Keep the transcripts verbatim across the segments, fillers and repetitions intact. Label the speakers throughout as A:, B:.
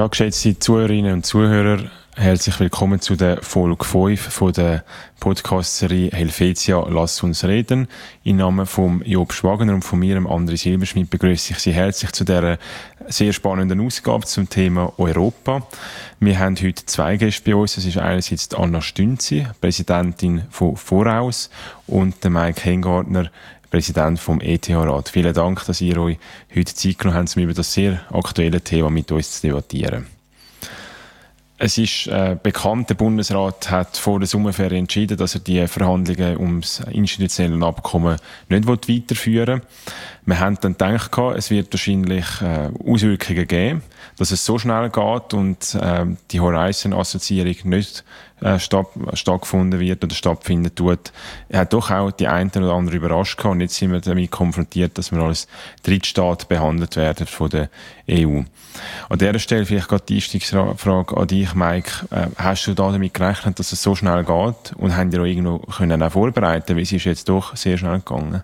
A: Ja, geschätzte Zuhörerinnen und Zuhörer, herzlich willkommen zu der Folge fünf von der Podcast-Serie Helvetia, lass uns reden. Im Namen von Job Schwagener und von mir, André Silberschmidt, begrüße ich Sie herzlich zu dieser sehr spannenden Ausgabe zum Thema Europa. Wir haben heute zwei Gäste bei uns. Das ist einerseits Anna Stünzi, Präsidentin von Voraus, und der Mike Hengartner, Präsident vom E T H-Rat. Vielen Dank, dass ihr euch heute Zeit genommen habt, um über das sehr aktuelle Thema mit uns zu debattieren. Es ist äh, bekannt, der Bundesrat hat vor der Sommerferien entschieden, dass er die Verhandlungen ums institutionelle Abkommen nicht weiterführen will. Wir haben dann gedacht, es wird wahrscheinlich äh, Auswirkungen geben, dass es so schnell geht und äh, die Horizon-Assoziierung nicht äh, statt, stattgefunden wird oder stattfinden tut. Er hat doch auch die eine oder andere überrascht gehabt, und jetzt sind wir damit konfrontiert, dass wir als Drittstaat behandelt werden von der E U. An dieser Stelle vielleicht gerade die Einstiegsfrage an dich, Mike. Äh, hast du da damit gerechnet, dass es so schnell geht, und haben die auch irgendwo können auch vorbereiten, weil es ist jetzt doch sehr schnell gegangen?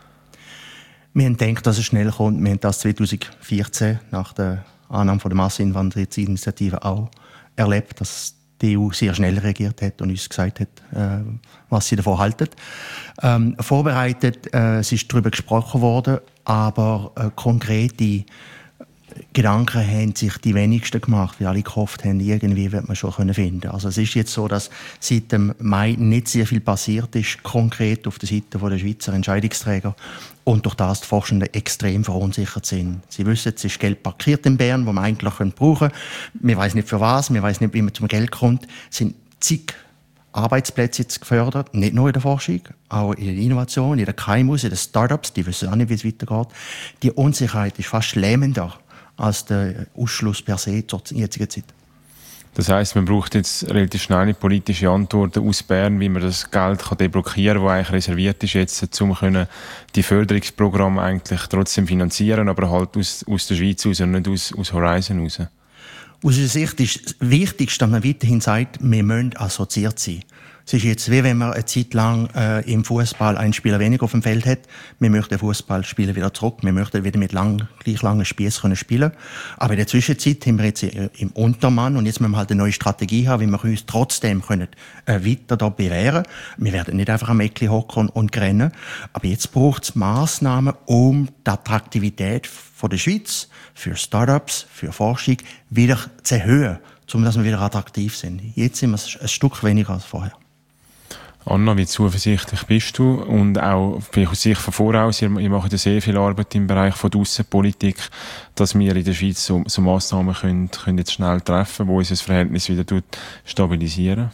B: Wir haben gedacht, dass es schnell kommt. Wir haben das zwanzig vierzehn nach der Annahme der Masseneinwanderungsinitiative auch erlebt, dass die E U sehr schnell reagiert hat und uns gesagt hat, äh, was sie davon halten. Ähm, vorbereitet, äh, es ist darüber gesprochen worden, aber äh, konkrete Gedanken haben sich die wenigsten gemacht, weil alle gehofft haben, irgendwie wird man schon finden können. Also es ist jetzt so, dass seit dem Mai nicht sehr viel passiert ist, konkret auf der Seite der Schweizer Entscheidungsträger, und durch das die Forschenden extrem verunsichert sind. Sie wissen, es ist Geld parkiert in Bern, das man eigentlich brauchen könnte. Wir wissen nicht für was, wir wissen nicht, wie man zum Geld kommt. Es sind zig Arbeitsplätze jetzt gefördert, nicht nur in der Forschung, auch in der Innovation, in den K M Us, in den Startups, die wissen auch nicht, wie es weitergeht. Die Unsicherheit ist fast lähmender als der Ausschluss per se zur jetzigen Zeit.
A: Das heisst, man braucht jetzt relativ schnelle politische Antworten aus Bern, wie man das Geld kann deblockieren kann, das eigentlich reserviert ist, jetzt, um die Förderungsprogramme eigentlich trotzdem finanzieren, aber halt aus, aus der Schweiz raus und nicht aus, aus Horizon raus.
B: Aus unserer Sicht ist das Wichtigste, dass man weiterhin sagt, wir müssen assoziiert sein. Es ist jetzt wie wenn man eine Zeit lang äh, im Fußball einen Spieler weniger auf dem Feld hat. Wir möchten Fußballspieler wieder zurück. Wir möchten wieder mit lang, gleich langen Spiess können spielen. Aber in der Zwischenzeit haben wir jetzt im Untermann, und jetzt müssen wir halt eine neue Strategie haben, wie wir uns trotzdem können, äh, weiter da bewähren. Wir werden nicht einfach am Eckli hocken und rennen. Aber jetzt braucht es Massnahmen, um die Attraktivität von der Schweiz für Startups, für Forschung wieder zu erhöhen, um dass wir wieder attraktiv sind. Jetzt sind wir ein Stück weniger als vorher.
A: Anna, wie zuversichtlich bist du? Und auch vielleicht aus Sicht von Voraus, ihr, ihr macht ja sehr viel Arbeit im Bereich von der Aussenpolitik, dass wir in der Schweiz so, so Massnahmen können, können jetzt schnell treffen, die unser Verhältnis wieder stabilisieren?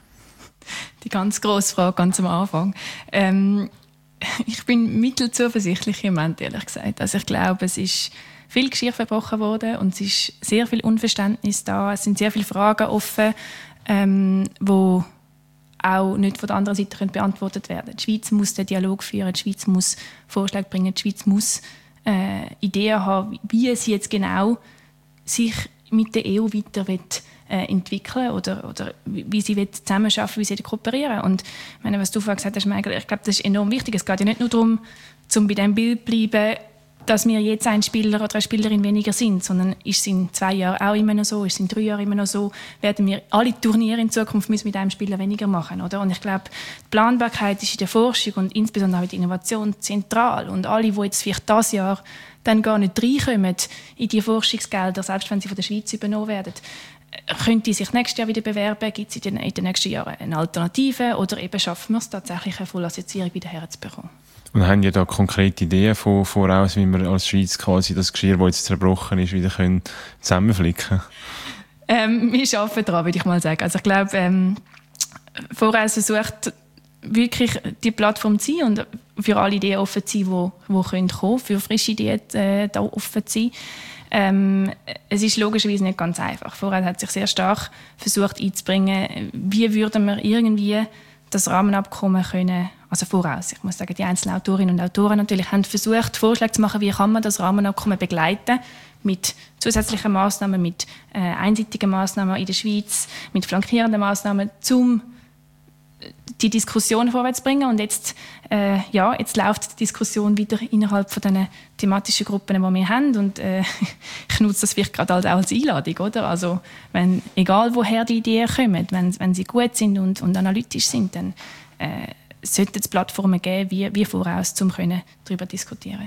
C: Die ganz grosse Frage ganz am Anfang. Ähm, ich bin mittelzuversichtlich im Moment, ehrlich gesagt. Also ich glaube, es ist viel Geschirr verbrochen worden und es ist sehr viel Unverständnis da. Es sind sehr viele Fragen offen, ähm, wo auch nicht von der anderen Seite können beantwortet werden. Die Schweiz muss den Dialog führen, die Schweiz muss Vorschläge bringen, die Schweiz muss äh, Ideen haben, wie sie jetzt genau sich mit der E U weiter will, äh, entwickeln oder, oder wie sie will zusammenarbeiten, wie sie kooperieren. Und ich meine, was du vorhin gesagt hast, Michael, ich glaube, das ist enorm wichtig. Es geht ja nicht nur darum, um bei diesem Bild zu bleiben, dass wir jetzt ein Spieler oder eine Spielerin weniger sind, sondern ist es in zwei Jahren auch immer noch so, ist es in drei Jahren immer noch so, werden wir alle Turniere in Zukunft müssen mit einem Spieler weniger machen, oder? Und ich glaube, die Planbarkeit ist in der Forschung und insbesondere auch in der Innovation zentral. Und alle, die jetzt vielleicht dieses Jahr dann gar nicht reinkommen in die Forschungsgelder, selbst wenn sie von der Schweiz übernommen werden, können die sich nächstes Jahr wieder bewerben? Gibt es in den, in den nächsten Jahren eine Alternative? Oder eben schaffen wir es tatsächlich, eine Vollassoziierung wieder herzubekommen? Und
A: haben ja da konkrete Ideen von, voraus, wie wir als Schweiz quasi das Geschirr, das jetzt zerbrochen ist, wieder können zusammenflicken können?
C: Ähm, wir arbeiten daran, würde ich mal sagen. Also ich glaube, ähm, Voraus versucht wirklich die Plattform zu sein und für alle Ideen offen zu sein, die, die kommen können, für frische Ideen äh, da offen zu sein. Ähm, es ist logischerweise nicht ganz einfach. Voraus hat sich sehr stark versucht einzubringen, wie würden wir irgendwie das Rahmenabkommen können, also Voraus. Ich muss sagen, die einzelnen Autorinnen und Autoren natürlich haben versucht, Vorschläge zu machen, wie kann man das Rahmenabkommen begleiten mit zusätzlichen Massnahmen, mit äh, einseitigen Massnahmen in der Schweiz, mit flankierenden Massnahmen, um die Diskussion vorwärts zu bringen. Und jetzt, äh, ja, jetzt läuft die Diskussion wieder innerhalb von den thematischen Gruppen, die wir haben. Und äh, ich nutze das vielleicht gerade auch als Einladung, oder? Also, wenn, egal woher die Ideen kommen, wenn, wenn sie gut sind und, und analytisch sind, dann äh, sollten es Plattformen geben, wie, wie voraus, um darüber diskutieren.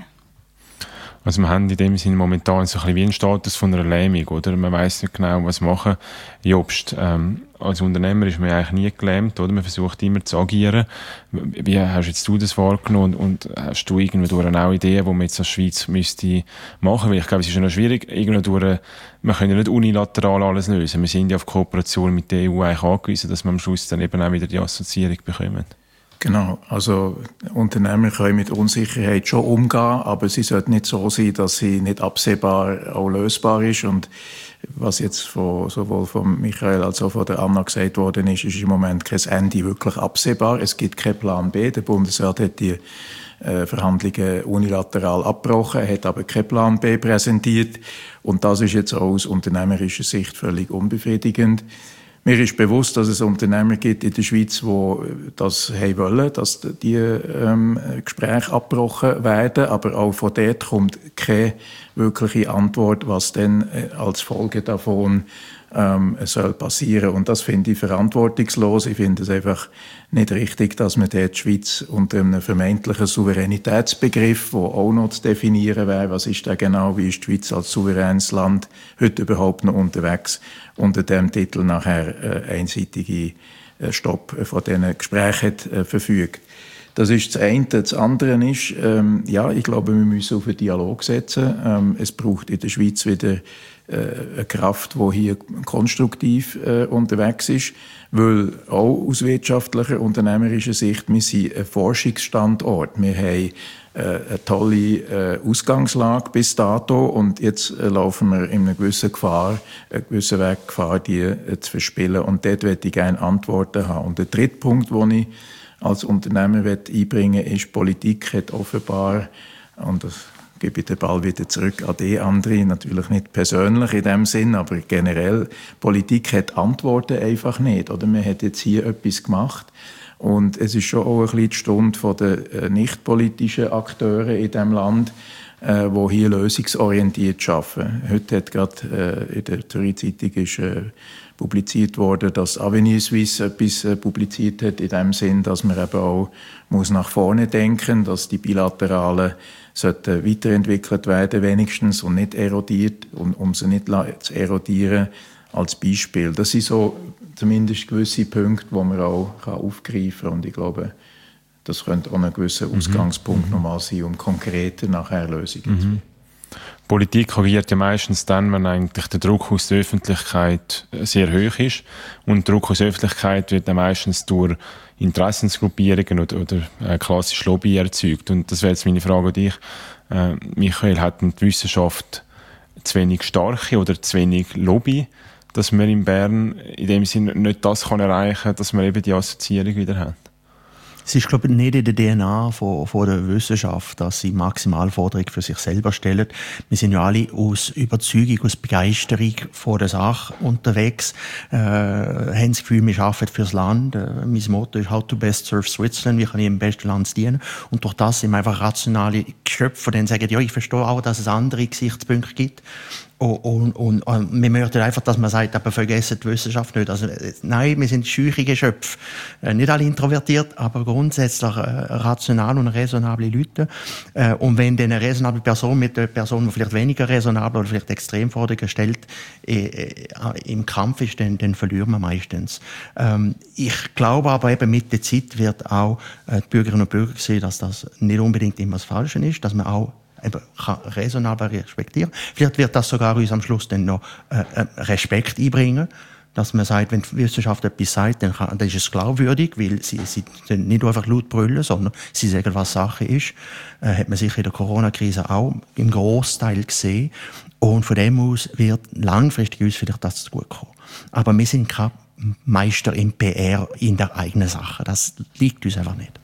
A: Also wir haben in dem Sinne momentan so ein bisschen wie einen Status von einer Lähmung, oder? Man weiss nicht genau, was machen. Jobst, ähm, als Unternehmer ist man eigentlich nie gelähmt, oder? Man versucht immer zu agieren. Wie hast jetzt du das wahrgenommen und, und hast du irgendwo auch Ideen, die man jetzt als Schweiz müsste machen? Weil ich glaube, es ist ja noch schwierig, irgendwo wir können ja nicht unilateral alles lösen. Wir sind ja auf Kooperation mit der E U eigentlich angewiesen, dass wir am Schluss dann eben auch wieder die Assoziierung bekommen.
D: Genau, also Unternehmer können mit Unsicherheit schon umgehen, aber sie sollte nicht so sein, dass sie nicht absehbar auch lösbar ist. Und was jetzt von, sowohl von Michael als auch von der Anna gesagt worden ist, ist im Moment kein Ende wirklich absehbar. Es gibt keinen Plan B. Der Bundesrat hat die äh, Verhandlungen unilateral abgebrochen, hat aber keinen Plan B präsentiert. Und das ist jetzt auch aus unternehmerischer Sicht völlig unbefriedigend. Mir ist bewusst, dass es Unternehmer gibt in der Schweiz, die das haben wollen, dass die ähm, Gespräche abgebrochen werden. Aber auch von dort kommt keine wirkliche Antwort, was dann als Folge davon ähm, soll passieren. Und das finde ich verantwortungslos. Ich finde es einfach nicht richtig, dass man dort die Schweiz unter einem vermeintlichen Souveränitätsbegriff, der auch noch zu definieren wäre, was ist da genau, wie ist die Schweiz als souveränes Land heute überhaupt noch unterwegs, unter dem Titel nachher äh, einseitige äh, Stopp von diesen Gesprächen äh, verfügt. Das ist das eine. Das andere ist, ähm, ja, ich glaube, wir müssen auf einen Dialog setzen. Ähm, es braucht in der Schweiz wieder äh, eine Kraft, die hier konstruktiv äh, unterwegs ist, weil auch aus wirtschaftlicher, unternehmerischer Sicht, wir sind ein Forschungsstandort. Wir haben äh, eine tolle äh, Ausgangslage bis dato und jetzt äh, laufen wir in einer gewissen Gefahr, eine gewisse Weg Gefahr, die äh, zu verspielen. Und dort möchte ich gerne Antworten haben. Und der dritte Punkt, den ich als Unternehmer einbringen will, ist, Politik hat offenbar, und das gebe ich den Ball wieder zurück an die André, natürlich nicht persönlich in dem Sinn, aber generell, Politik hat Antworten einfach nicht. Oder man hat jetzt hier etwas gemacht und es ist schon auch ein bisschen die Stunde der nicht-politischen Akteure in diesem Land, äh, die hier lösungsorientiert arbeiten. Heute hat gerade äh, in der Zürich-Zeitung ist, äh, publiziert worden, dass Avenir Suisse etwas äh, publiziert hat, in dem Sinn, dass man eben auch muss nach vorne denken, dass die bilateralen sollten weiterentwickelt werden, wenigstens, und nicht erodiert, um, um sie nicht zu erodieren, als Beispiel. Das sind so zumindest gewisse Punkte, die man auch aufgreifen kann. Und ich glaube, das könnte auch ein gewisser Ausgangspunkt mhm. nochmal sein, um konkreter nachher Lösungen mhm. zu finden.
A: Politik agiert ja meistens dann, wenn eigentlich der Druck aus der Öffentlichkeit sehr hoch ist. Und Druck aus der Öffentlichkeit wird dann meistens durch Interessensgruppierungen oder, oder äh, klassische Lobby erzeugt. Und das wäre jetzt meine Frage an dich. Äh, Michael, hat die Wissenschaft zu wenig starke oder zu wenig Lobby, dass man in Bern in dem Sinne nicht das kann erreichen kann, dass man eben die Assoziierung wieder hat?
B: Es ist, glaube ich, nicht in der D N A von, von der Wissenschaft, dass sie Maximalforderungen für sich selber stellen. Wir sind ja alle aus Überzeugung, aus Begeisterung von der Sache unterwegs, äh, haben das Gefühl, wir arbeiten fürs Land. Äh, mein Motto ist «How to best serve Switzerland», wie kann ich im besten Land dienen. Und durch das sind wir einfach rationale Geschöpfe, die dann sagen, ja, ich verstehe auch, dass es andere Gesichtspunkte gibt. Und, und, und, und wir möchten einfach, dass man sagt, aber vergessen die Wissenschaft nicht. Also, nein, wir sind scheuche Geschöpfe. Äh, nicht alle introvertiert, aber grundsätzlich äh, rational und raisonable Leute. Äh, und wenn dann eine raisonable Person mit einer Person, die vielleicht weniger raisonable oder vielleicht Extremforderungen stellt, äh, äh, im Kampf ist, dann, dann verlieren wir meistens. Ähm, ich glaube aber eben, mit der Zeit wird auch äh, die Bürgerinnen und Bürger sehen, dass das nicht unbedingt immer das Falsche ist, dass man auch eben kann raisonabel respektieren. Vielleicht wird das sogar uns am Schluss dann noch äh, Respekt einbringen, dass man sagt, wenn die Wissenschaft etwas sagt, dann, kann, dann ist es glaubwürdig, weil sie, sie nicht einfach laut brüllen, sondern sie sagen, was Sache ist. Äh, hat man sicher in der Corona-Krise auch im Großteil gesehen. Und von dem aus wird langfristig uns vielleicht das gut kommen. Aber wir sind kein Meister im P R in der eigenen Sache. Das liegt uns einfach nicht.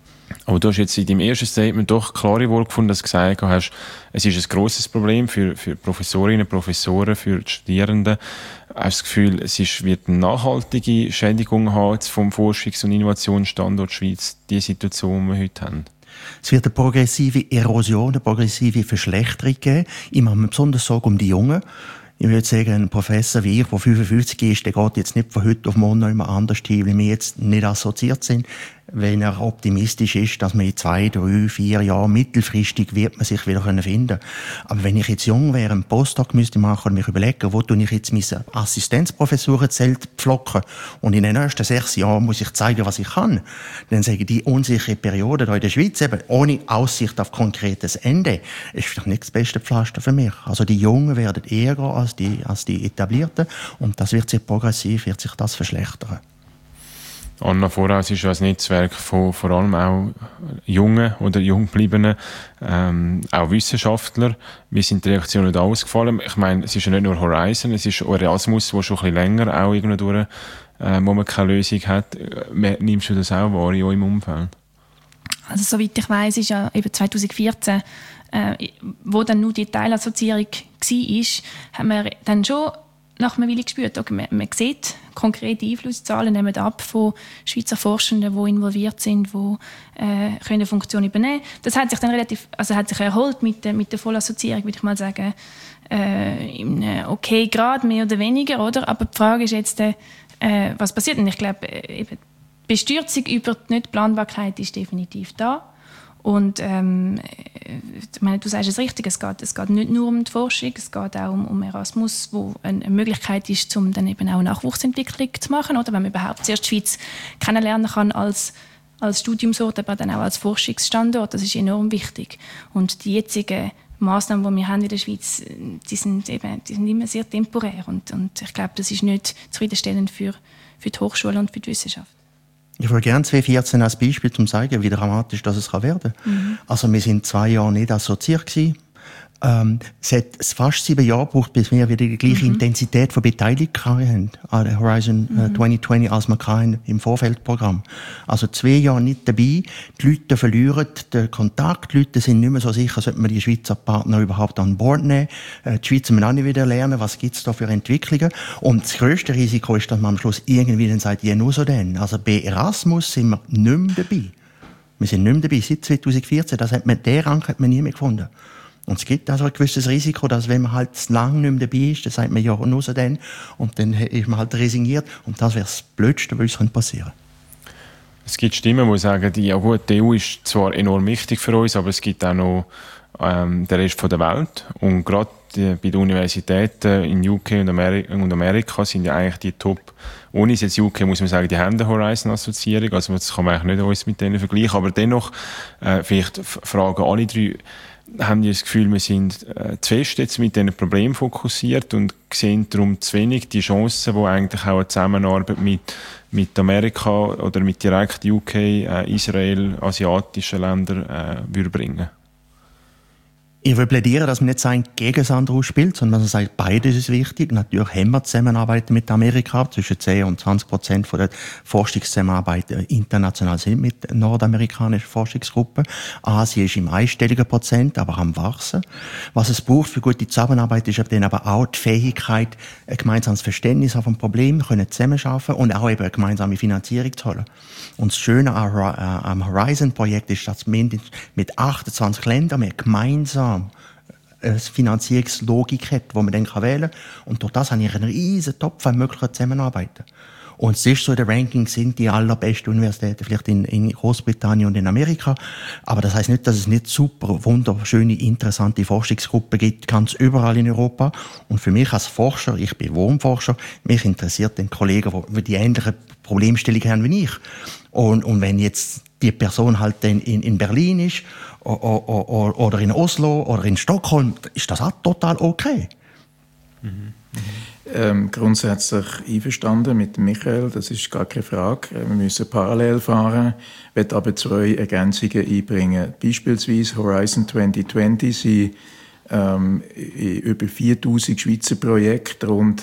A: Aber du hast jetzt in deinem ersten Statement doch klare Worte gefunden, dass du gesagt hast, es ist ein grosses Problem für, für Professorinnen, Professoren, für die Studierenden. Hast du das Gefühl, es ist, wird eine nachhaltige Schädigung haben vom Forschungs- und Innovationsstandort Schweiz, die Situation, die wir heute haben?
B: Es wird eine progressive Erosion, eine progressive Verschlechterung geben. Ich mache mir besonders Sorgen um die Jungen. Ich würde sagen, ein Professor wie ich, der fünfundfünfzig ist, der geht jetzt nicht von heute auf morgen noch immer anders hin, weil wir jetzt nicht assoziiert sind. Wenn er optimistisch ist, dass man in zwei, drei, vier Jahren mittelfristig wird man sich wieder finden können. Aber wenn ich jetzt jung wäre, einen Postdoc müsste machen und mich überlegen, wo tue ich jetzt meine Assistenzprofessurenzelt pflocken und in den nächsten sechs Jahren muss ich zeigen, was ich kann, dann sage ich, die unsichere Periode hier in der Schweiz, eben ohne Aussicht auf konkretes Ende, ist vielleicht nicht das beste Pflaster für mich. Also die Jungen werden eher gehen als die, als die Etablierten und das wird sich progressiv, wird sich das verschlechtern.
A: Anna Voraus ist ja ein Netzwerk von vor allem auch jungen oder junggebliebenen, ähm, auch Wissenschaftler. Wie sind die Reaktionen da ausgefallen? Ich meine, es ist ja nicht nur Horizon, es ist auch Erasmus, wo schon ein bisschen länger auch irgendwo durch, äh, wo man keine Lösung hat. Nimmst du das auch wahr in eurem Umfeld?
C: Also soweit ich weiss, ist ja eben zwanzig vierzehn, äh, wo dann nur die Teilassoziierung war, haben wir dann schon nach einer Weile gespürt, okay, man, man sieht konkrete Einflusszahlen, nehmen ab von Schweizer Forschenden, die involviert sind, die äh, können Funktionen übernehmen können. Das hat sich dann relativ, also hat sich erholt mit der, mit der Vollassoziierung, würde ich mal sagen, äh, in einem okay Grad, mehr oder weniger, oder? Aber die Frage ist jetzt, äh, was passiert? Und ich glaube, äh, die Bestürzung über die Nichtplanbarkeit ist definitiv da. Und ähm, ich meine, du sagst es richtig, es geht, es geht nicht nur um die Forschung, es geht auch um, um Erasmus, wo eine Möglichkeit ist, um dann eben auch Nachwuchsentwicklung zu machen, oder wenn man überhaupt zuerst die Schweiz kennenlernen kann als, als Studiumsort, aber dann auch als Forschungsstandort, das ist enorm wichtig. Und die jetzigen Massnahmen, die wir haben in der Schweiz, die sind, eben, die sind immer sehr temporär und, und ich glaube, das ist nicht zufriedenstellend für, für die Hochschule und für die Wissenschaft.
B: Ich würde gerne zwanzig vierzehn als Beispiel, um zu zeigen, wie dramatisch das es werden kann. Mhm. Also wir sind zwei Jahre nicht assoziiert gewesen. Ähm, es hat fast sieben Jahre gebraucht, bis wir wieder die gleiche mhm. Intensität von Beteiligung haben an der Horizon mhm. zwanzig zwanzig, als wir hatten im Vorfeldprogramm. Also zwei Jahre nicht dabei. Die Leute verlieren den Kontakt. Die Leute sind nicht mehr so sicher, sollte man die Schweizer Partner überhaupt an Bord nehmen. Die Schweizer müssen auch nicht wieder lernen, was gibt es da für Entwicklungen. Und das grösste Risiko ist, dass man am Schluss irgendwie dann sagt, ja, nur so denn. Also bei Erasmus sind wir nicht mehr dabei. Wir sind nicht mehr dabei. Seit zwanzig vierzehn, das hat man, den Rang hat man nie mehr gefunden. Und es gibt also ein gewisses Risiko, dass wenn man halt lang nicht mehr dabei ist, dann sagt man ja nur so dann und dann ist man halt resigniert und das wäre das Blödste, was uns passieren könnte.
A: Es gibt Stimmen, die sagen, ja gut, die E U ist zwar enorm wichtig für uns, aber es gibt auch noch ähm, den Rest der Welt und gerade bei den Universitäten in U K und Amerika, und Amerika sind ja eigentlich die Top Unis. Jetzt U K muss man sagen, die haben eine Horizon-Assoziierung, also das kann man eigentlich nicht uns mit denen vergleichen, aber dennoch äh, vielleicht fragen alle drei, haben die das Gefühl, wir sind äh, zu fest jetzt mit diesen Problemen fokussiert und sehen darum zu wenig die Chancen, die eigentlich auch eine Zusammenarbeit mit, mit Amerika oder mit direkt U K, äh, Israel, asiatischen Ländern äh, würde bringen?
B: Ich will plädieren, dass man nicht sagen, gegen das andere ausspielt, sondern dass man sagt, beides ist wichtig. Natürlich haben wir Zusammenarbeit mit Amerika. Zwischen zehn und zwanzig Prozent von der Forschungszusammenarbeit international sind mit nordamerikanischen Forschungsgruppen. Asien ist im einstelligen Prozent, aber am Wachsen. Was es braucht für gute Zusammenarbeit ist dann aber auch die Fähigkeit, ein gemeinsames Verständnis auf ein Problem können zusammenarbeiten und auch eben eine gemeinsame Finanzierung zu holen. Und das Schöne am Horizon-Projekt ist, dass wir mit achtundzwanzig Ländern wir gemeinsam eine Finanzierungslogik hat, die man dann wählen kann. Und durch das habe ich einen riesen Topf an möglichen Zusammenarbeiten. Und es ist so, in den Rankings sind die allerbesten Universitäten vielleicht in, in Großbritannien und in Amerika. Aber das heißt nicht, dass es nicht super, wunderschöne, interessante Forschungsgruppen gibt, ganz überall in Europa. Und für mich als Forscher, ich bin Wurmforscher, mich interessiert den Kollegen, die die ähnliche Problemstellung haben wie ich. Und, und wenn jetzt die Person halt in, in, in Berlin ist, oder in Oslo oder in Stockholm, ist das auch total okay.
D: Mhm. Ähm, grundsätzlich einverstanden mit Michael, das ist gar keine Frage. Wir müssen parallel fahren, ich will aber zwei Ergänzungen einbringen. Beispielsweise Horizon zwanzig zwanzig sind ähm, in über viertausend Schweizer Projekte rund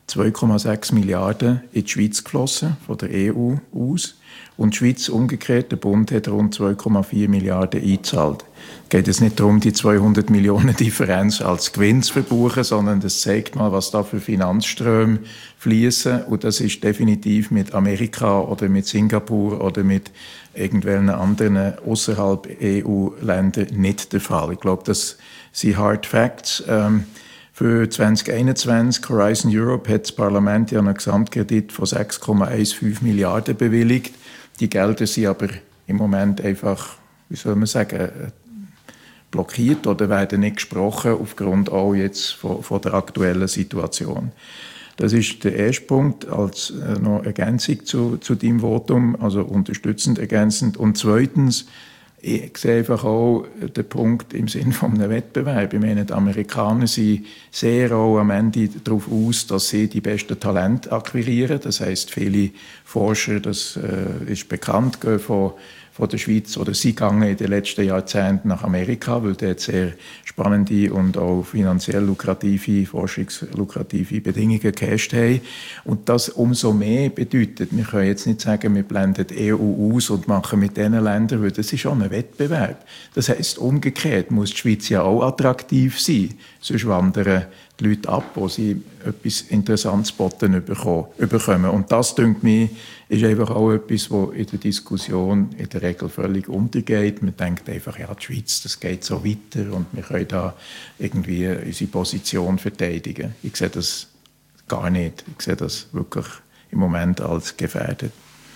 D: zwei Komma sechs Milliarden in die Schweiz geflossen, von der E U aus. Und die Schweiz umgekehrt, der Bund hat rund zwei Komma vier Milliarden eingezahlt. Es geht jetzt nicht darum, die zweihundert Millionen Differenz als Gewinn zu verbuchen, sondern das zeigt mal, was da für Finanzströme fließen. Und das ist definitiv mit Amerika oder mit Singapur oder mit irgendwelchen anderen außerhalb E U-Ländern nicht der Fall. Ich glaube, das sind Hard Facts. Ähm, Für zwanzig einundzwanzig, Horizon Europe, hat das Parlament ja einen Gesamtkredit von sechs Komma fünfzehn Milliarden bewilligt. Die Gelder sind aber im Moment einfach, wie soll man sagen, blockiert oder werden nicht gesprochen, aufgrund auch jetzt von, von der aktuellen Situation. Das ist der erste Punkt als äh, noch Ergänzung zu, zu deinem Votum, also unterstützend, ergänzend. Und zweitens, ich sehe einfach auch den Punkt im Sinne von einem Wettbewerb. Ich meine, die Amerikaner sind sehr auch am Ende darauf aus, dass sie die besten Talente akquirieren. Das heisst, viele Forscher, das äh, ist bekannt, gehen von, von der Schweiz oder sie gehen in den letzten Jahrzehnten nach Amerika, weil dort sehr spannende und auch finanziell lukrative, forschungslukrative Bedingungen geherrscht haben. Und das umso mehr bedeutet, wir können jetzt nicht sagen, wir blenden die E U aus und machen mit diesen Ländern, weil das ist schon ein Wettbewerb. Das heisst, umgekehrt muss die Schweiz ja auch attraktiv sein, sonst wandern die Leute ab, wo sie etwas Interessantes geboten bekommen. Und das, denke ich, ist einfach auch etwas, was in der Diskussion in der Regel völlig untergeht. Man denkt einfach, ja, die Schweiz, das geht so weiter und wir können da irgendwie unsere Position verteidigen. Ich sehe das gar nicht. Ich sehe das wirklich im Moment als gefährdet.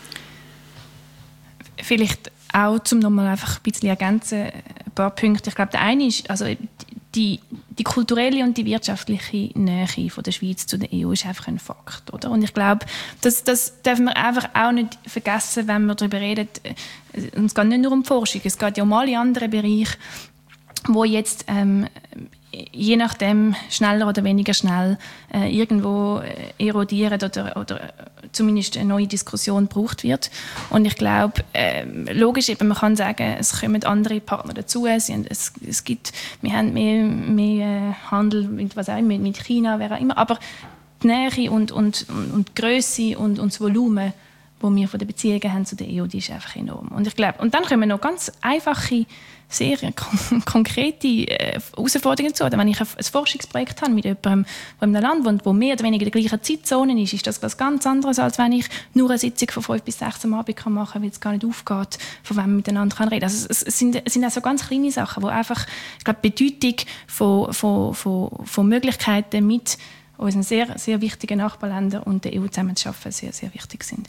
C: Vielleicht auch, um nochmal einfach ein bisschen ergänzen, ein paar Punkte. Ich glaube, der eine ist, also die, die kulturelle und die wirtschaftliche Nähe von der Schweiz zu der E U ist einfach ein Fakt, oder? Und ich glaube, das, das dürfen wir einfach auch nicht vergessen, wenn wir darüber reden. Und es geht nicht nur um Forschung, es geht ja um alle anderen Bereiche, wo jetzt ähm, je nachdem schneller oder weniger schnell äh, irgendwo erodieren oder, oder zumindest eine neue Diskussion gebraucht wird. Und ich glaube, äh, logisch, eben, man kann sagen, es kommen andere Partner dazu. Es, es, es gibt, wir haben mehr, mehr Handel mit, was auch immer, mit China, wer auch immer. Aber die Nähe und, und, und die Grösse und, und das Volumen, das wir von den Beziehungen haben zu der E U, die ist einfach enorm. Und ich glaube, und dann kommen noch ganz einfache, sehr kon- konkrete äh, Herausforderungen zu. Oder wenn ich ein, ein Forschungsprojekt habe mit jemandem, der in einem Land wohnt, wo mehr oder weniger in der gleichen Zeitzone ist, ist das etwas ganz anderes, als wenn ich nur eine Sitzung von fünf bis sechs am Abend kann machen kann, weil es gar nicht aufgeht, von wem man miteinander kann reden. Also es, es, sind, es sind auch so ganz kleine Sachen, wo einfach, ich glaube, die Bedeutung von, von, von, von Möglichkeiten mit unseren sehr, sehr wichtigen Nachbarländern und der E U zusammenzuarbeiten sehr, sehr wichtig sind.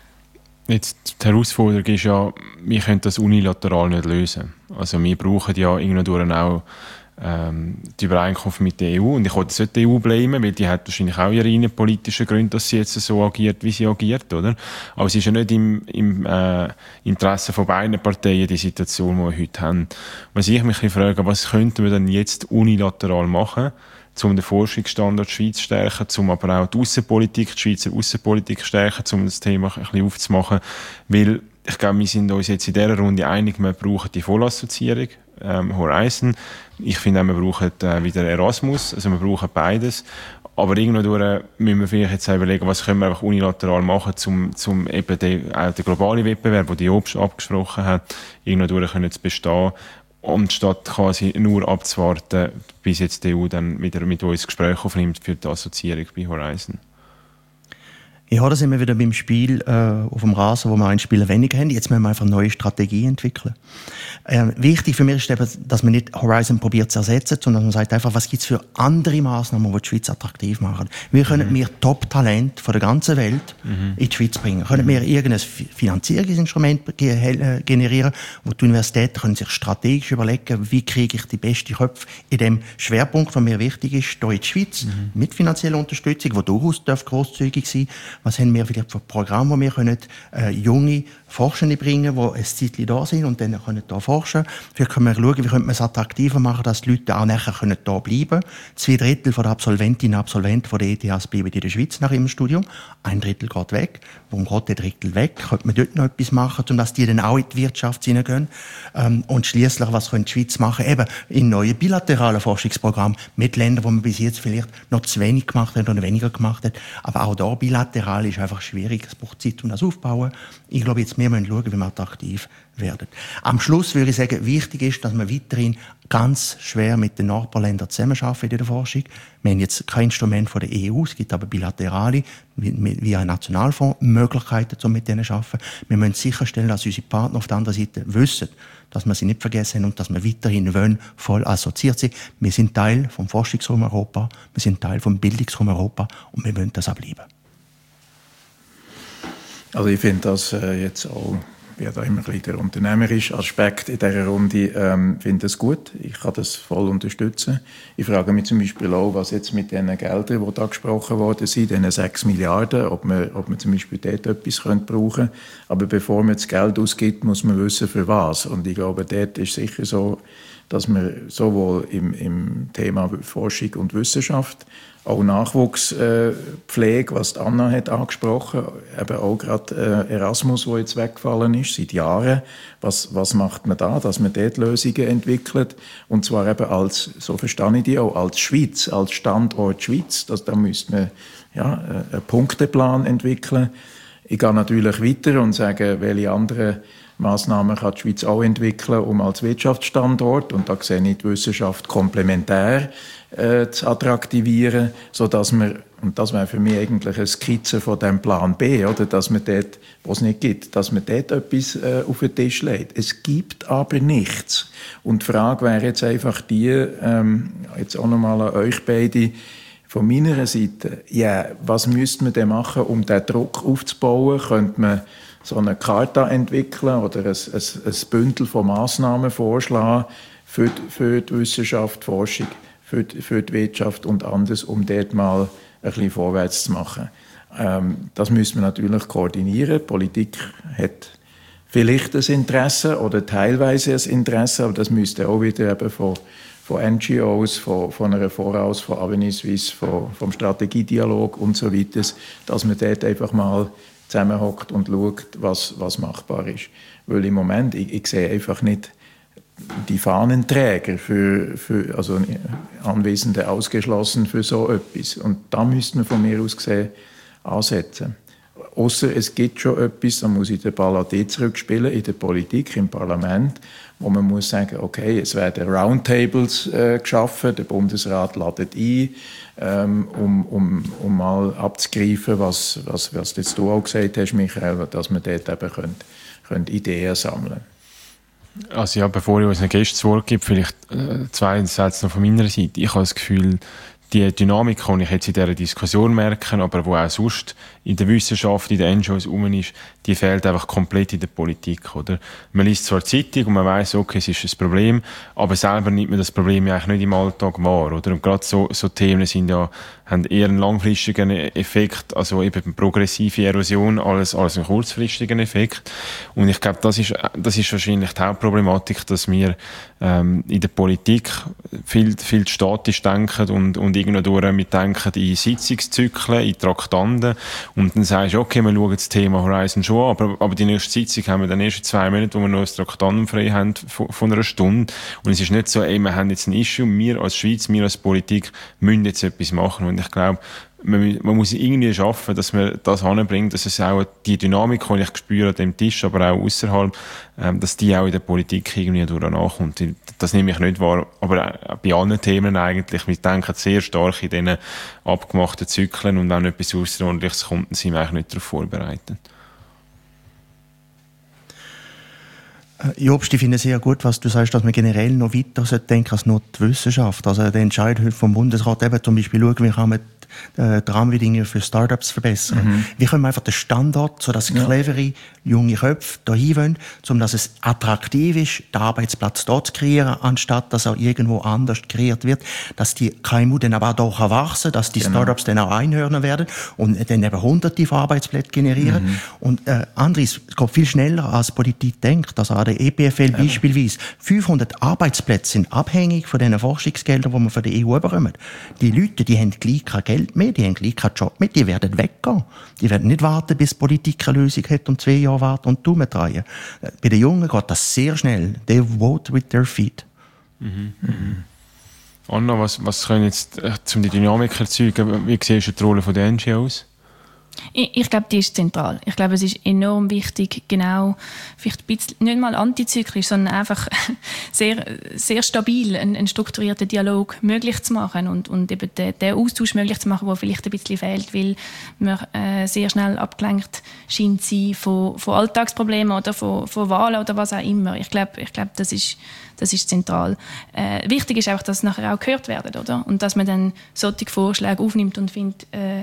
A: Jetzt, die Herausforderung ist ja, wir können das unilateral nicht lösen. Also wir brauchen ja irgendwann auch ähm, die Übereinkunft mit der E U. Und ich wollte nicht die E U blamen, weil die hat wahrscheinlich auch ihre innenpolitischen Gründe, dass sie jetzt so agiert, wie sie agiert, oder? Aber es ist ja nicht im, im äh, Interesse von beiden Parteien die Situation, die wir heute haben. Was ich mich frage, was könnten wir denn jetzt unilateral machen, um den Forschungsstandort Schweiz zu stärken, um aber auch die Aussenpolitik, die Schweizer Aussenpolitik zu stärken, um das Thema ein bisschen aufzumachen. Weil ich glaube, wir sind uns jetzt in dieser Runde einig, wir brauchen die Vollassoziierung, ähm, Horizon. Ich finde auch, wir brauchen äh, wieder Erasmus, also wir brauchen beides. Aber irgendwann müssen wir vielleicht jetzt überlegen, was können wir einfach unilateral machen, um, um eben den, auch den globalen Wettbewerb, den die Obst abgesprochen hat, irgendwann können zu bestehen. Und statt quasi nur abzuwarten, bis jetzt die E U dann wieder mit uns Gespräche aufnimmt für die Assoziierung bei Horizon.
B: Ja, da sind wir wieder beim Spiel äh, auf dem Rasen, wo wir ein Spiel weniger haben. Jetzt müssen wir einfach eine neue Strategie entwickeln. Ähm, wichtig für mich ist eben, dass man nicht Horizon probiert zu ersetzen, sondern man sagt einfach, was gibt es für andere Massnahmen, die die Schweiz attraktiv machen. Wir können mhm. wir Top-Talent von der ganzen Welt mhm. in die Schweiz bringen. Können mhm. wir irgendein Finanzierungsinstrument ge- generieren, wo die Universitäten können sich strategisch überlegen, wie kriege ich die besten Köpfe in dem Schwerpunkt, der mir wichtig ist, hier in die Schweiz, mhm. mit finanzieller Unterstützung, die durchaus grosszügig sein darf. Was haben wir vielleicht für Programme, wo wir können, äh, junge Forschende bringen, die ein Zeitchen da sind und dann können da forschen. Vielleicht können wir schauen, wie könnte man es attraktiver machen, dass die Leute auch nachher können da bleiben. Zwei Drittel der Absolventinnen und Absolventen von der E T H bleiben in der Schweiz nach ihrem Studium. Ein Drittel geht weg. Warum geht der Drittel weg? Könnte man dort noch etwas machen, um dass die dann auch in die Wirtschaft hineingehen? Ähm, und schliesslich, was könnte die Schweiz machen? Eben in neuen bilateralen Forschungsprogrammen mit Ländern, wo man bis jetzt vielleicht noch zu wenig gemacht hat oder weniger gemacht hat. Aber auch da bilateral ist einfach schwierig. Es braucht Zeit, um das aufzubauen. Ich glaube, jetzt wir müssen schauen, wie wir attraktiv werden. Am Schluss würde ich sagen, wichtig ist, dass wir weiterhin ganz schwer mit den Nachbarländern zusammenarbeiten in der Forschung. Wir haben jetzt kein Instrument von der E U, es gibt aber bilaterale, via Nationalfonds, Möglichkeiten, um mit denen zu arbeiten. Wir müssen sicherstellen, dass unsere Partner auf der anderen Seite wissen, dass wir sie nicht vergessen haben und dass wir weiterhin wollen, voll assoziiert sind. Wir sind Teil vom Forschungsraum Europa, wir sind Teil vom Bildungsraum Europa und wir wollen das auch bleiben.
D: Also ich finde das äh, jetzt auch, wie da immer ein bisschen der unternehmerische Aspekt in dieser Runde, ähm, finde das gut. Ich kann das voll unterstützen. Ich frage mich zum Beispiel auch, was jetzt mit den Geldern, die da gesprochen worden sind, diesen sechs Milliarden, ob man, ob man zum Beispiel dort etwas könnte brauchen. Aber bevor man das Geld ausgibt, muss man wissen, für was. Und ich glaube, dort ist sicher so, dass man sowohl im, im Thema Forschung und Wissenschaft, auch Nachwuchspflege, was die Anna hat angesprochen, eben auch gerade äh, Erasmus, wo jetzt weggefallen ist, seit Jahren. Was, was macht man da, dass man dort Lösungen entwickelt? Und zwar eben als, so verstehe ich die auch, als Schweiz, als Standort Schweiz. Das, da müsste man ja, einen Punkteplan entwickeln. Ich gehe natürlich weiter und sage, welche anderen Massnahmen kann die Schweiz auch entwickeln, um als Wirtschaftsstandort, und da sehe ich die Wissenschaft komplementär äh, zu attraktivieren, sodass wir, und das wäre für mich eigentlich eine Skizze von dem Plan B, oder, dass man dort, wo es nicht gibt, dass man dort etwas äh, auf den Tisch legt. Es gibt aber nichts. Und die Frage wäre jetzt einfach die, ähm, jetzt auch nochmal an euch beide, von meiner Seite, ja, was müsste man denn machen, um diesen Druck aufzubauen? Könnte man so eine Charta entwickeln oder ein, ein, ein Bündel von Massnahmen vorschlagen für die, für die Wissenschaft, Forschung, für die, für die Wirtschaft und anderes, um dort mal ein bisschen vorwärts zu machen. Ähm, das müssen wir natürlich koordinieren. Die Politik hat vielleicht ein Interesse oder teilweise ein Interesse, aber das müsste auch wieder eben von, von N G Os, von, von einer Voraus, von Avenue Suisse, von, vom Strategiedialog und so weiter, dass man dort einfach mal zusammenhockt und schaut, was, was machbar ist. Weil im Moment, ich, ich sehe einfach nicht die Fahnenträger für, für also Anwesende ausgeschlossen für so etwas. Und da müsste man von mir aus gesehen ansetzen. Ausser es gibt schon etwas, da muss ich den Ball an die zurückspielen, in der Politik, im Parlament, wo man muss sagen, okay, es werden Roundtables äh, geschaffen, der Bundesrat ladet ein, ähm, um, um, um mal abzugreifen, was, was, was jetzt du auch gesagt hast, Michael, dass man dort eben könnt, könnt Ideen sammeln.
A: Also ja, bevor ich unseren Gästen das Wort gebe, vielleicht äh, zwei Sätze noch von meiner Seite. Ich habe das Gefühl, die Dynamik, die ich jetzt in dieser Diskussion merke, aber die auch sonst in der Wissenschaft, in den N G Os rum ist, die fehlt einfach komplett in der Politik, oder? Man liest zwar die Zeitung und man weiss, okay, es ist ein Problem, aber selber nimmt man das Problem ja eigentlich nicht im Alltag wahr, oder? Und gerade so, so Themen sind ja, haben eher einen langfristigen Effekt, also eben progressive Erosion als, als einen kurzfristigen Effekt. Und ich glaube, das ist, das ist wahrscheinlich die Hauptproblematik, dass wir ähm, in der Politik viel, viel statisch denken und, und irgendwo mitdenken in Sitzungszyklen, in Traktanten. Und dann sagst du, okay, wir schauen das Thema Horizon schon an, aber, aber die nächste Sitzung haben wir dann erst in zwei Monaten, wo wir noch ein Traktandum frei haben von, von einer Stunde. Und es ist nicht so, ey, wir haben jetzt ein Issue, wir als Schweiz, wir als Politik müssen jetzt etwas machen. Und ich glaube, man, man muss irgendwie schaffen, dass man das hinbringt, dass es auch die Dynamik, die ich spüre an dem Tisch, aber auch außerhalb, ähm, dass die auch in der Politik irgendwie durchnachkommt. Das nehme ich nicht wahr, aber auch bei allen Themen eigentlich. Wir denken sehr stark in diesen abgemachten Zyklen und wenn etwas Außerordentliches kommt, dann sind wir eigentlich nicht darauf vorbereitet.
B: Jobst, ich finde sehr gut, was du sagst, dass man generell noch weiter denken als nur die Wissenschaft. Also der Entscheid heute vom Bundesrat eben zum Beispiel schauen, wie kann man die Rahmenbedingungen für Startups verbessern. Mhm. Wie können wir einfach den Standort, sodass ja. clevere, junge Köpfe dahin wollen, um dass es attraktiv ist, den Arbeitsplatz dort zu kreieren, anstatt dass er irgendwo anders kreiert wird, dass die K M U dann aber auch wachsen, dass die genau. Startups dann auch einhören werden und dann eben hunderte von Arbeitsplätzen generieren. Mhm. Und äh, Andres, es geht viel schneller, als die Politik denkt. Also an der E P F L ja. beispielsweise, fünfhundert Arbeitsplätze sind abhängig von den Forschungsgeldern, die wir von der E U bekommen. Die Leute, die haben gleich kein Geld mehr, die haben gleich keinen Job mehr, die werden weggehen. Die werden nicht warten, bis die Politik eine Lösung hat und zwei Jahre warten und Daumen drehen. Bei den Jungen geht das sehr schnell. They vote with their feet.
A: Mhm. Mhm. Anna, was, was können jetzt, äh, um die Dynamik erzeugen, wie siehst du die Rolle der N G Os?
C: Ich, ich glaube, die ist zentral. Ich glaube, es ist enorm wichtig, genau, vielleicht ein bisschen, nicht mal antizyklisch, sondern einfach sehr, sehr stabil einen, einen strukturierten Dialog möglich zu machen und, und eben den, den Austausch möglich zu machen, der vielleicht ein bisschen fehlt, weil man äh, sehr schnell abgelenkt scheint zu sein von, von Alltagsproblemen oder von, von Wahlen oder was auch immer. Ich glaube, ich glaube, das ist Das ist zentral. Äh, wichtig ist auch, dass es nachher auch gehört wird, oder? Und dass man dann solche Vorschläge aufnimmt und findet, äh,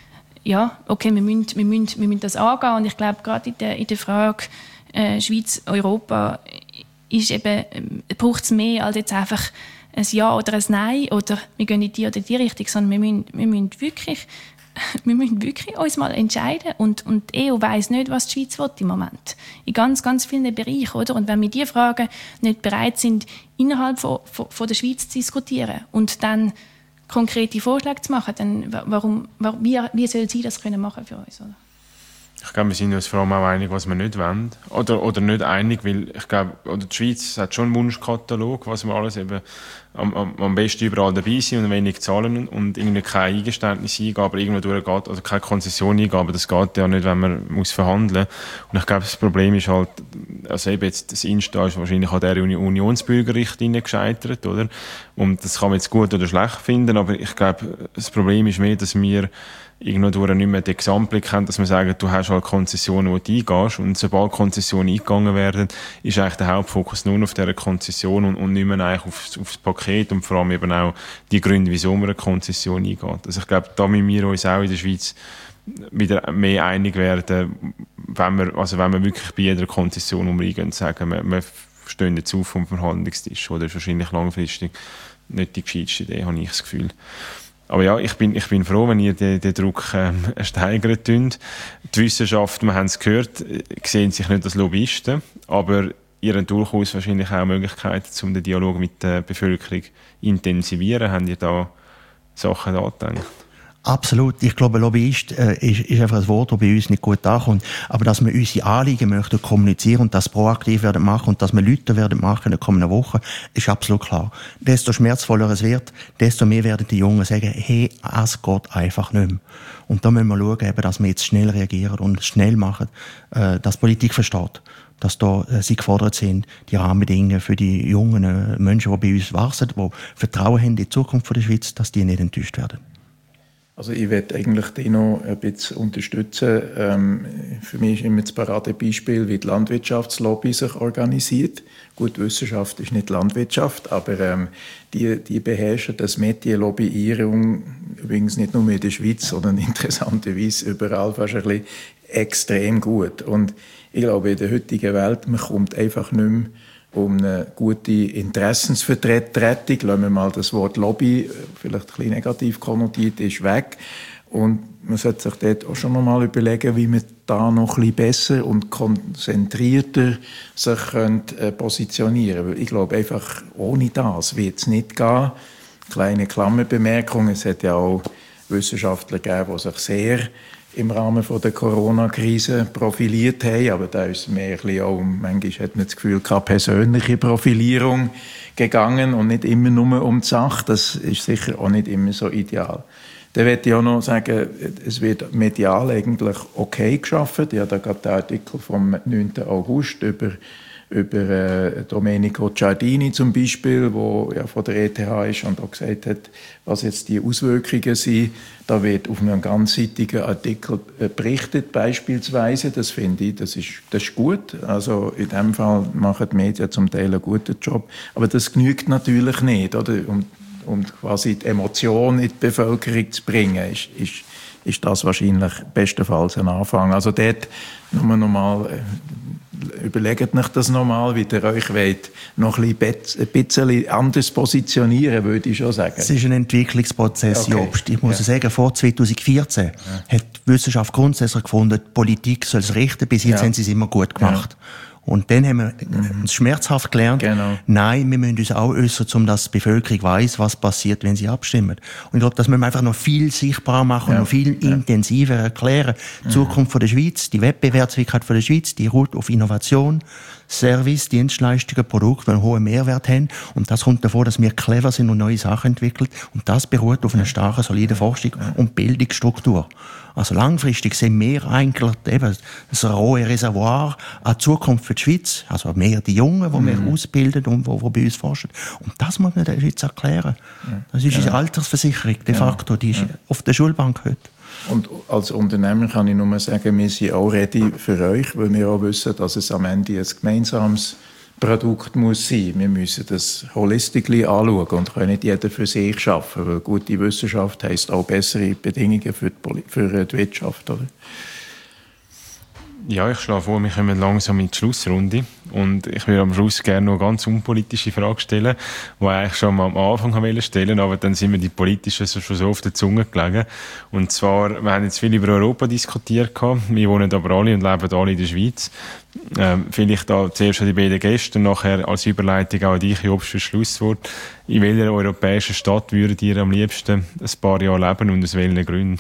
C: ja, okay, wir müssen, wir, müssen, wir müssen das angehen. Und ich glaube, gerade in der, in der Frage äh, Schweiz, Europa, ist eben, äh, braucht es mehr als jetzt einfach ein Ja oder ein Nein oder wir gehen in die oder die Richtung, sondern wir müssen, wir müssen wirklich wir müssen wirklich uns mal entscheiden und, und die E U weiss nicht, was die Schweiz will im Moment. In ganz, ganz vielen Bereichen, oder? Und wenn wir diese Fragen nicht bereit sind, innerhalb von, von, von der Schweiz zu diskutieren und dann konkrete Vorschläge zu machen, dann warum, warum, wie, wie soll sie das können machen für uns, oder?
A: Ich glaube, wir sind uns vor allem auch einig, was wir nicht wollen. Oder, oder nicht einig, weil ich glaube, oder die Schweiz hat schon einen Wunschkatalog, was wir alles eben am, am, am besten überall dabei sind und wenig zahlen und irgendwie kein Eingeständnis eingeben, aber irgendwo durchgeht, oder keine Konzession eingeben, aber das geht ja nicht, wenn man muss verhandeln muss. Und ich glaube, das Problem ist halt, also eben jetzt das Insta ist wahrscheinlich an der Unionsbürgerrichtlinie gescheitert, oder? Und das kann man jetzt gut oder schlecht finden, aber ich glaube, das Problem ist mehr, dass wir irgendwo nicht mehr den Gesamtblick haben, dass man sagt, du hast halt Konzessionen, wo du eingehst und sobald Konzessionen eingegangen werden, ist eigentlich der Hauptfokus nur auf dieser Konzession und, und nicht mehr eigentlich aufs, aufs Paket und vor allem eben auch die Gründe, wieso man eine Konzession eingeht. Also ich glaube, da müssen wir uns auch in der Schweiz wieder mehr einig werden, wenn wir, also wenn wir wirklich bei jeder Konzession, wo wir eingehen, sagen, wir, wir stehen jetzt auf vom Verhandlungstisch, oder? Das ist wahrscheinlich langfristig nicht die gescheiteste Idee, habe ich das Gefühl. Aber ja, ich bin, ich bin froh, wenn ihr den, den Druck ähm, steigern könnt. Die Wissenschaft, wir haben es gehört, sehen sich nicht als Lobbyisten, aber ihr habt durchaus wahrscheinlich auch Möglichkeiten, um den Dialog mit der Bevölkerung zu intensivieren. Habt ihr da Sachen angedenkt?
B: Absolut. Ich glaube, Lobbyist äh, ist, ist einfach ein Wort, das bei uns nicht gut ankommt. Aber dass wir unsere Anliegen möchten kommunizieren und das proaktiv werden machen und dass wir Leute werden machen in den kommenden Wochen, ist absolut klar. Desto schmerzvoller es wird, desto mehr werden die Jungen sagen, hey, es geht einfach nicht mehr. Und da müssen wir schauen, eben, dass wir jetzt schnell reagieren und schnell machen, äh, dass die Politik versteht, dass da äh, sie gefordert sind, die Rahmenbedingungen für die jungen äh, Menschen, die bei uns wachsen, die Vertrauen haben in die Zukunft der Schweiz, dass die nicht enttäuscht werden.
D: Also ich werde eigentlich die noch ein bisschen unterstützen. Ähm, für mich ist immer das Paradebeispiel, wie die Landwirtschaftslobby sich organisiert. Gut, Wissenschaft ist nicht Landwirtschaft, aber ähm, die, die beherrschen das Metier Lobbyierung, übrigens nicht nur in der Schweiz, sondern interessanterweise überall fast ein bisschen extrem gut. Und ich glaube, in der heutigen Welt, man kommt einfach nicht mehr um eine gute Interessensvertretung, lassen wir mal das Wort Lobby, vielleicht ein bisschen negativ konnotiert, ist weg. Und man sollte sich dort auch schon noch mal überlegen, wie man da noch ein bisschen besser und konzentrierter sich könnte, äh, positionieren könnte. Ich glaube, einfach ohne das wird es nicht gehen. Kleine Klammerbemerkung, es hat ja auch Wissenschaftler gegeben, die sich sehr im Rahmen von der Corona-Krise profiliert haben, aber da ist mehr ein bisschen auch, manchmal hat man das Gefühl, keine persönliche Profilierung gegangen und nicht immer nur um die Sache. Das ist sicher auch nicht immer so ideal. Dann möchte ich auch noch sagen, es wird medial eigentlich okay geschaffen. Ich habe da gerade den Artikel vom neunten August über über äh, Domenico Giardini zum Beispiel, wo ja von der E T H ist und auch gesagt hat, was jetzt die Auswirkungen sind. Da wird auf einem ganzseitigen Artikel äh, berichtet beispielsweise. Das finde ich, das ist, das ist gut. Also in dem Fall machen die Medien zum Teil einen guten Job. Aber das genügt natürlich nicht, oder? Um, um quasi die Emotion in die Bevölkerung zu bringen, ist, ist, ist das wahrscheinlich bestenfalls ein Anfang. Also dort nur noch mal, äh, überlegt euch das nochmal, wie ihr euch wollt, noch ein bisschen anders positionieren, würde ich schon sagen.
B: Es ist ein Entwicklungsprozess, okay. Jobst. Ich muss ja. sagen, vor zwanzig vierzehn ja. hat die Wissenschaft grundsätzlich gefunden, die Politik soll es richten, bis jetzt ja. haben sie es immer gut gemacht. Ja. Und dann haben wir mhm. schmerzhaft gelernt, genau. nein, wir müssen uns auch äußern, um dass die Bevölkerung weiss, was passiert, wenn sie abstimmen. Und ich glaube, das müssen wir einfach noch viel sichtbarer machen ja. und noch viel ja. intensiver erklären. Die mhm. Zukunft von der Schweiz, die Wettbewerbsfähigkeit von der Schweiz, die ruht auf Innovation, Service, Dienstleistungen, Produkte, die einen hohen Mehrwert haben. Und das kommt davor, dass wir clever sind und neue Sachen entwickeln. Und das beruht auf einer starken, soliden Forschung und Bildungsstruktur. Also langfristig sehen wir eigentlich eben das rohe Reservoir an Zukunft für die Schweiz. Also mehr die Jungen, die wir mhm. ausbilden und die, die bei uns forschen. Und das muss man der Schweiz erklären. Das ist ja. unsere Altersversicherung de facto, die ist ja. auf der Schulbank heute.
D: Und als Unternehmer kann ich nur sagen, wir sind auch ready für euch, weil wir auch wissen, dass es am Ende ein gemeinsames Produkt muss sein. Wir müssen das holistisch anschauen und können nicht jeder für sich arbeiten, weil gute Wissenschaft heisst auch bessere Bedingungen für die, Poli- für die Wirtschaft. Oder?
A: Ja, ich schlage vor, wir kommen langsam in die Schlussrunde. Und ich würde am Schluss gerne noch eine ganz unpolitische Frage stellen, die ich eigentlich schon mal am Anfang wollte stellen, aber dann sind mir die politischen schon so auf der Zunge gelegen. Und zwar, wir haben jetzt viel über Europa diskutiert, wir wohnen aber alle und leben alle in der Schweiz. Ähm, vielleicht da zuerst an die beiden Gäste, nachher als Überleitung auch an dich, Jobst, für Schlusswort. In welcher europäischen Stadt würdet ihr am liebsten ein paar Jahre leben und aus welchen Gründen?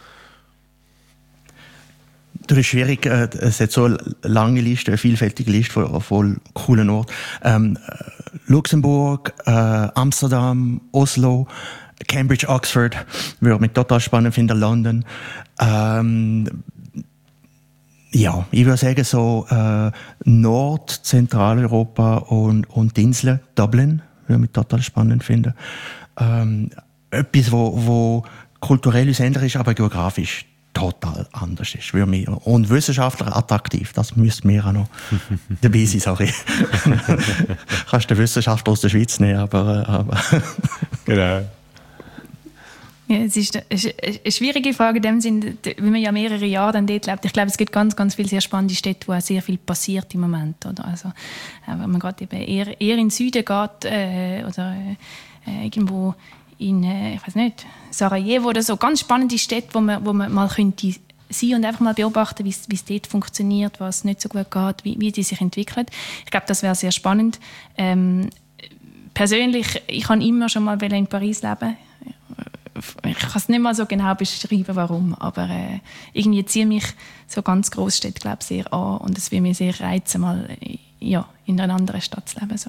B: Das ist schwierig, es hat so eine lange Liste, eine vielfältige Liste von, von coolen Orten. Ähm, Luxemburg, äh, Amsterdam, Oslo, Cambridge, Oxford, würde mich total spannend finden, London. Ähm, ja, ich würde sagen so äh, Nord-, Zentraleuropa und, und die Inseln, Dublin, würde mich total spannend finden. Ähm, etwas, wo, wo kulturell uns ähnlich ist, aber geografisch total anders ist. Für mich. Und wissenschaftlich attraktiv. Das müsste mir auch noch dabei sein, sorry. Kannst du den Wissenschaftler aus der Schweiz nehmen, aber... aber
A: genau.
C: Ja, es ist eine schwierige Frage in dem Sinne, wenn man ja mehrere Jahre dann dort lebt. Ich glaube, es gibt ganz, ganz viele sehr spannende Städte, wo auch sehr viel passiert im Moment. Oder? Also, wenn man gerade eben eher, eher in den Süden geht äh, oder äh, irgendwo in, äh, ich weiß nicht, Sarajevo oder so, ganz spannende Städte, wo man, wo man mal könnte sein und einfach mal beobachten, wie es dort funktioniert, was nicht so gut geht, wie, wie die sich entwickelt. Ich glaube, das wäre sehr spannend. Ähm, persönlich, ich kann immer schon mal in Paris leben. Ich kann es nicht mal so genau beschreiben, warum, aber äh, irgendwie ziehe mich so ganz Großstädte, glaube ich, sehr an und es würde mich sehr reizen, mal ja, in einer anderen Stadt zu leben. So.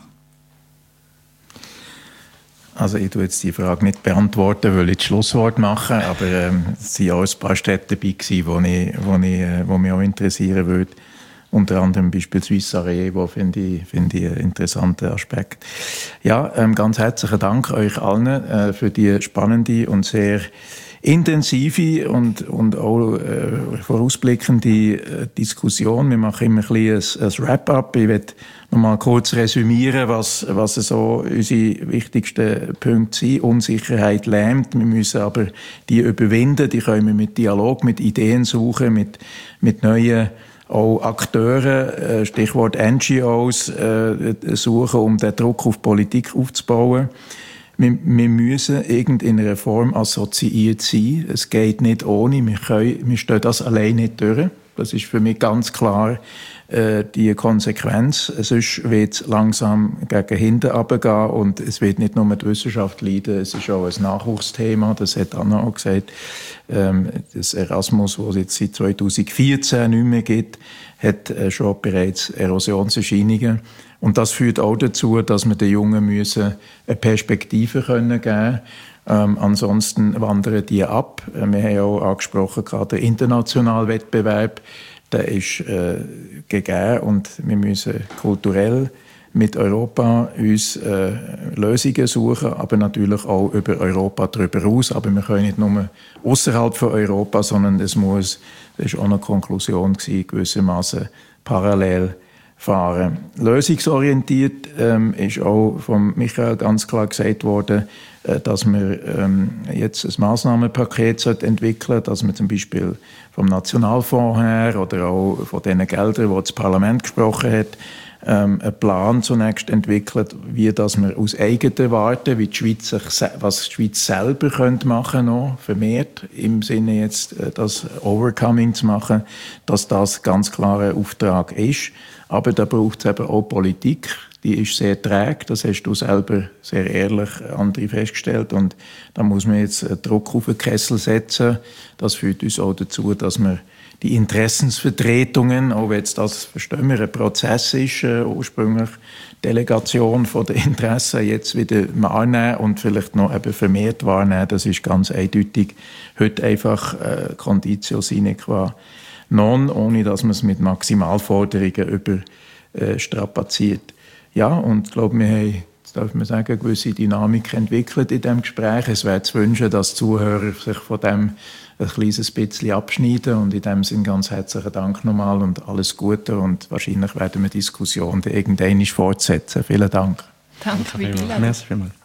D: Also ich tue jetzt die Frage nicht beantworten, weil ich das Schlusswort mache, aber ähm, es waren auch ein paar Städte dabei, die wo ich, wo ich, äh, wo mich auch interessieren würde. Unter anderem beispielsweise Sarajevo, finde ich, finde ich einen interessanten Aspekt. Ja, ähm, ganz herzlichen Dank euch allen äh, für die spannende und sehr intensive und, und auch äh, vorausblickende äh, Diskussion. Wir machen immer ein bisschen ein, ein Wrap-up. Ich werde noch mal kurz resümieren, was, was so unsere wichtigsten Punkte sind. Unsicherheit lähmt. Wir müssen aber die überwinden. Die können wir mit Dialog, mit Ideen suchen, mit, mit neuen auch Akteure, Stichwort N G Os, suchen, um den Druck auf Politik aufzubauen. Wir, wir müssen in einer Form assoziiert sein. Es geht nicht ohne. Wir, können, wir stehen das allein nicht durch. Das ist für mich ganz klar äh, die Konsequenz. Sonst wird es langsam gegen hinten runtergehen und es wird nicht nur die Wissenschaft leiden, es ist auch ein Nachwuchsthema, das hat Anna auch gesagt. Ähm, das Erasmus, das es jetzt seit zwanzig vierzehn nicht mehr gibt, hat äh, schon bereits Erosionserscheinungen. Und das führt auch dazu, dass wir den Jungen müssen eine Perspektive können geben. Ähm, ansonsten wandern die ab. Wir haben auch angesprochen, gerade der internationale Wettbewerb, der ist äh, gegeben und wir müssen kulturell mit Europa uns äh, Lösungen suchen, aber natürlich auch über Europa darüber hinaus. Aber wir können nicht nur außerhalb von Europa, sondern es muss, das war auch eine Konklusion gewesen, gewissermaßen parallel fahren. Lösungsorientiert ähm, ist auch von Michael ganz klar gesagt worden, äh, dass wir ähm, jetzt ein Massnahmenpaket entwickeln sollten, dass wir zum Beispiel vom Nationalfonds her oder auch von den Geldern, die das Parlament gesprochen hat, ähm, einen Plan zunächst entwickelt, wie dass wir aus eigenen Warte, wie die Schweiz sich, was die Schweiz selber könnte machen noch vermehrt im Sinne jetzt äh, das Overcoming zu machen, dass das ganz klar ein Auftrag ist. Aber da braucht es eben auch Politik, die ist sehr träge, das hast du selber sehr ehrlich, André, festgestellt. Und da muss man jetzt Druck auf den Kessel setzen. Das führt uns auch dazu, dass wir die Interessensvertretungen, auch wenn jetzt das, verstehen wir, ein Prozess ist, äh, ursprünglich Delegation von den Interessen, jetzt wieder wahrnehmen und vielleicht noch eben vermehrt wahrnehmen, das ist ganz eindeutig heute einfach äh, Conditio sine qua non, ohne dass man es mit Maximalforderungen überstrapaziert. Ja, und ich glaube, wir haben, jetzt darf man sagen, eine gewisse Dynamik entwickelt in diesem Gespräch. Es wäre zu wünschen, dass die Zuhörer sich von dem ein kleines bisschen abschneiden. Und in dem Sinne ganz herzlichen Dank nochmal und alles Gute. Und wahrscheinlich werden wir die Diskussion irgendwann fortsetzen. Vielen Dank.
C: Danke, Danke
B: Merci vielmals.